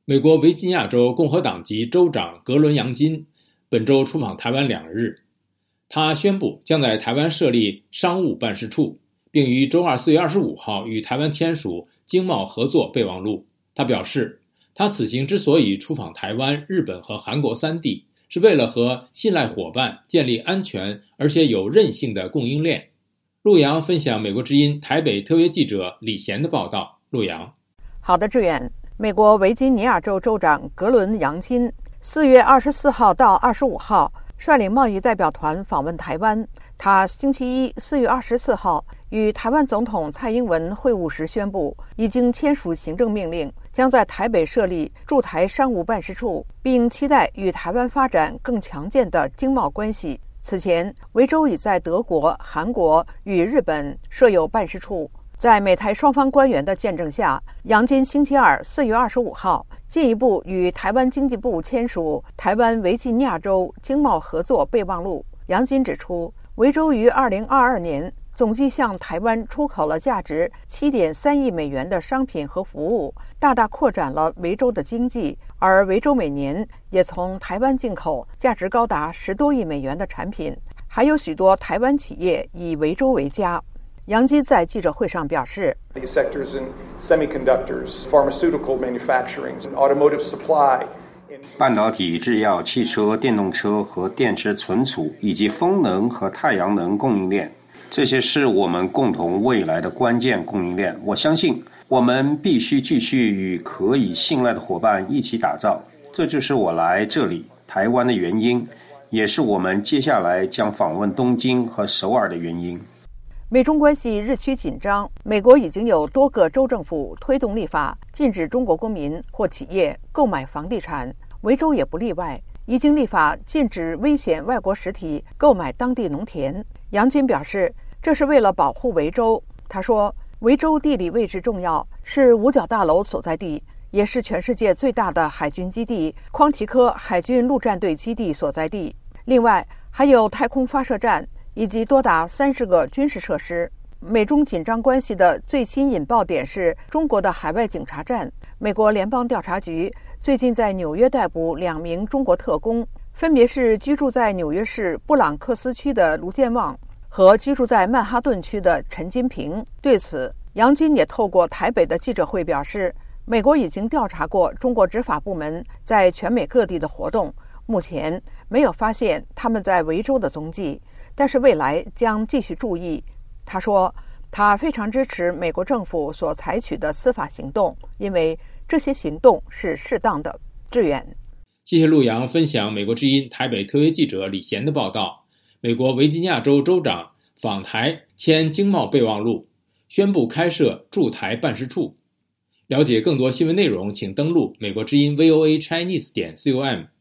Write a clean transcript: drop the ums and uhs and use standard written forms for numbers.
美国维吉尼亚州共和党籍州长格伦·杨金本周出访台湾2日，他宣布将在台湾设立商务办事处，并于周二4月25号与台湾签署经贸合作备忘录。他表示，他此行之所以出访台湾、日本和韩国3地，是为了和信赖伙伴建立安全而且有韧性的供应链。陆洋分享美国之音台北特约记者李贤的报道。陆洋： 好的，志远。美国维吉尼亚州州长格伦·杨金4月24号到25号率领贸易代表团访问台湾。他星期一4月24号与台湾总统蔡英文会晤时宣布，已经签署行政命令，将在台北设立驻台商务办事处，并期待与台湾发展更强健的经贸关系。此前，维州已在德国、韩国与日本设有办事处。在美台双方官员的见证下，杨金星期二4月25号进一步与台湾经济部签署台湾维吉尼亚州经贸合作备忘录。杨金指出，维州于2022年总计向台湾出口了价值7.3亿美元的商品和服务，大大扩展了维州的经济，而维州每年也从台湾进口价值高达10多亿美元的产品，还有许多台湾企业以维州为家。杨金在记者会上表示， These sectors in semiconductors, pharmaceutical manufacturing, and automotive supply. 半导体、制药、汽车、电动车和电池存储，以及风能和太阳能供应链，这些是我们共同未来的关键供应链。我相信我们必须继续与可以信赖的伙伴一起打造，这就是我来这里台湾的原因，也是我们接下来将访问东京和首尔的原因。 美中关系日趋紧张，美国已经有多个州政府推动立法，禁止中国公民或企业购买房地产，维州也不例外，已经立法禁止危险外国实体购买当地农田。杨金表示，这是为了保护维州。他说，维州地理位置重要，是五角大楼所在地，也是全世界最大的海军基地匡提科海军陆战队基地所在地，另外还有太空发射站以及多达30个军事设施。美中紧张关系的最新引爆点是中国的海外警察站。美国联邦调查局最近在纽约逮捕2名中国特工，分别是居住在纽约市布朗克斯区的卢健旺和居住在曼哈顿区的陈金平。对此，杨金也透过台北的记者会表示，美国已经调查过中国执法部门在全美各地的活动，目前没有发现他们在维州的踪迹，但是未来将继续注意。他说，他非常支持美国政府所采取的司法行动，因为这些行动是适当的。志远， 谢谢陆洋分享美国之音台北特约记者李贤的报道。美国维吉尼亚州州长访台签经贸备忘录，宣布开设驻台办事处。了解更多新闻内容，请登录美国之音 VOA Chinese.com。